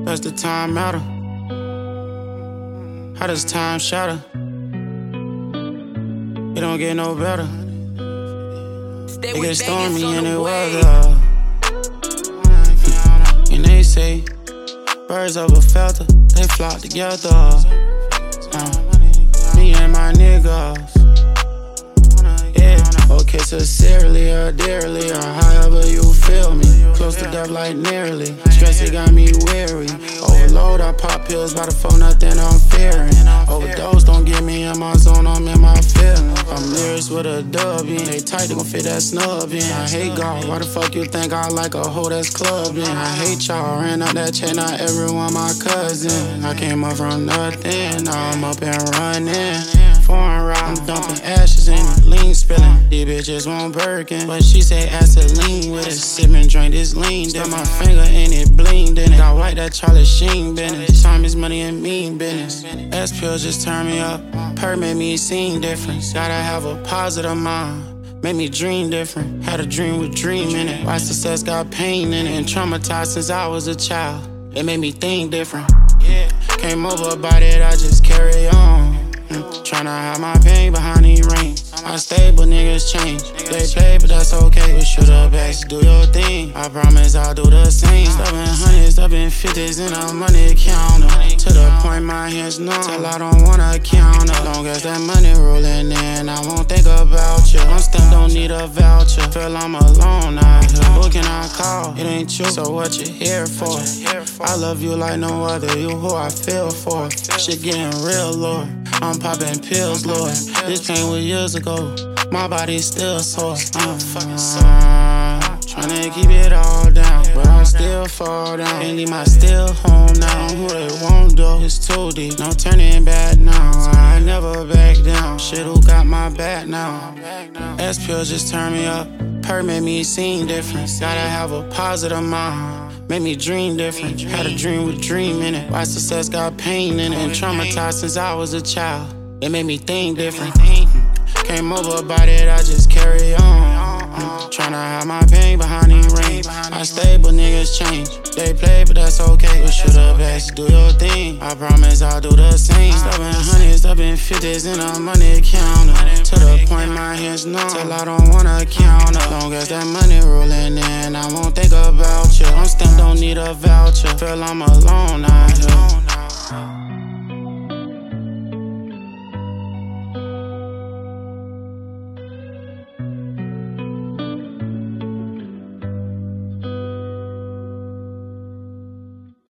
Does the time matter? How does time shatter? It don't get no better. It gets stormy in the weather. And they say, birds of a feather, they flock together. Me and my niggas. Yeah, okay, sincerely or dearly, or however you feel me. Close to death like nearly. Stress, it got me weary. Overload, I pop pills by the phone, nothing I'm fearing. Overdose, don't get me in my zone, I'm in my feelings. I'm lyrics with a dub in. They tight, they gon' fit that snub in. I hate God, why the fuck you think I like a hoe that's clubbing? I hate y'all, ran out that chain, not everyone my cousin. I came up from nothing, now I'm up and running. Foreign route, I'm dumping ashes in it, lean spilling. These bitches want Birkin, but she say acetylene with it. Sippin' drink this lean, stuck my finger in it, blinged in it. Got white, that Charlie Sheen business. Time is money and mean business. S-pills just turn me up, per made me seem different. Gotta have a positive mind, made me dream different. Had a dream with dream in it. Why success got pain in it, and traumatized since I was a child. It made me think different. Came over about it, I just carry on. Tryna hide my pain behind these rings. I stay, but niggas change. They play, but that's okay. But shoot up, ass, do your thing. I promise I'll do the same. Stuff in hundreds, stuff in 50s, and I'm money counter. To the point my hands numb, till I don't wanna count up. Long as that money rolling in, I won't think about you. I'm still don't need a voucher. Feel I'm alone out here. Who can I call? It ain't you, so what you here for? I love you like no other. You who I feel for. Shit getting real, Lord. I'm popping pills, Lord. This pain was years ago. My body's still sore. Tryna keep it all down, but I still fall down. Can't leave my still home now. Who they won't do, it's too deep. No turning back now. I never back down. Shit, who got my back now? S-pills just turn me up. Per made me seem different. Gotta have a positive mind, made me dream different. Had a dream with dream in it. Why success got pain in it, and traumatized since I was a child. It made me think different. Came over about it, I just carry on. Tryna hide my pain behind these rings. I stay, but niggas change. They play, but that's okay. But shoot up, ass, do your thing. I promise I'll do the same. Stuff in hundreds, stuff in 50s, and I'm money counter. To the point my hands numb, till I don't wanna count up. Long as that money rolling in, I won't think about you. I'm still don't need a voucher. Feel I'm alone out here.